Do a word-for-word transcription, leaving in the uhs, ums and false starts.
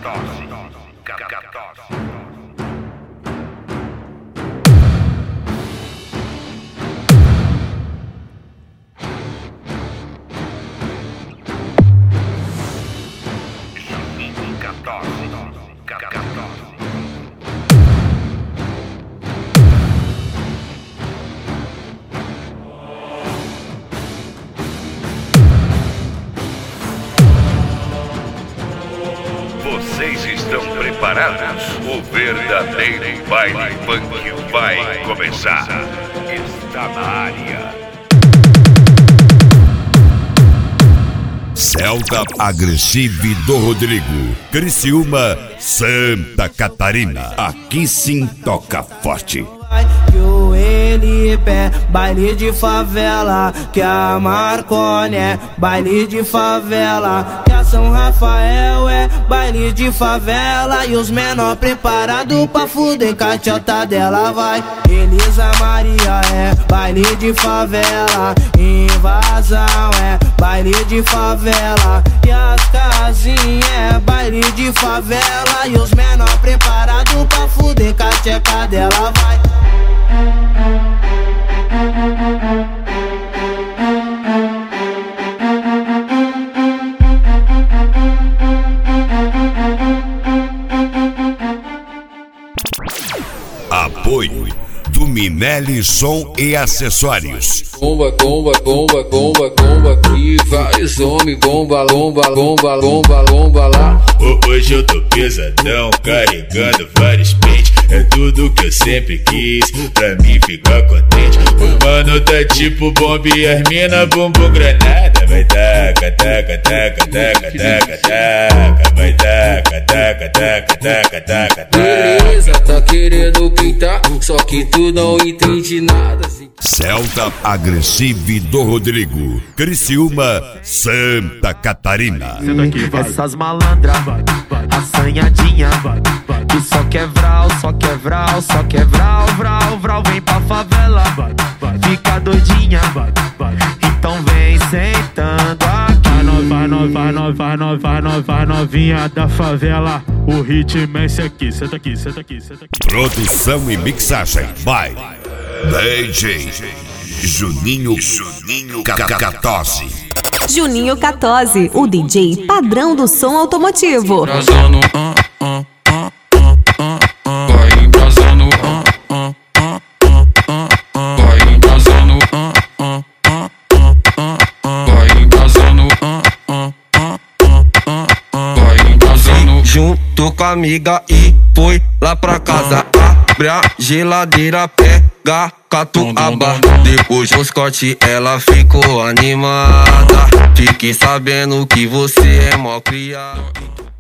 Vocês estão preparados? O verdadeiro baile funk vai começar. Está na área. Celta Agressive do Rodrigo, Criciúma, Santa Catarina. Aqui sim toca forte. Que o Elipé, baile de favela. Que a Marconi é baile de favela. Que a São Rafael é baile de favela. E os menor preparados pra fuder com a tchota dela vai. Elisa Maria é baile de favela. Invasão é baile de favela. E as casinhas é baile de favela. E os menor preparados pra fuder com a tcheca dela vai. Apoio do Minelli Som e Acessórios. Bomba, bomba, bomba, bomba, bomba aqui. Vários homens, bomba, lomba, lomba, lomba, lomba lá. Hoje eu tô pesadão, carregando vários pentes. É tudo que eu sempre quis, pra mim ficar contente. O mano tá tipo bomba e as mina bumbum granada. Vai taca, taca, taca, taca, taca, taca. Vai taca, taca, taca, taca, taca, taca. Beleza, tá querendo pintar, só que tu não entende nada. Celta Agressive do Rodrigo, Criciúma, Santa Catarina. Essas malandras, assanhadinha, que só quer vral, só quer vral, só quer vral, vral, vral. Vem pra favela, fica doidinha, então vem sentando aqui. Vai nova, vai nova, vai nova, vai nova, vai novinha da favela. O ritmo é esse aqui, senta aqui, senta aqui, senta aqui. Produção e mixagem by D J Juninho Juninho quatorze. Juninho quatorze, o D J padrão do som automotivo. Embrasando, ah, ah, ah, ah, ah. Vai embrasando, ah, ah, ah, ah, ah. Vai embrasando, ah, ah, ah, ah, ah. Vai embrasando, ah, ah, ah, ah, ah. Vai embrasando. Junto com a amiga e foi lá pra casa. Abre a geladeira, pega catuaba. Depois dos cortes ela ficou animada. Fiquei sabendo que você é mó criado.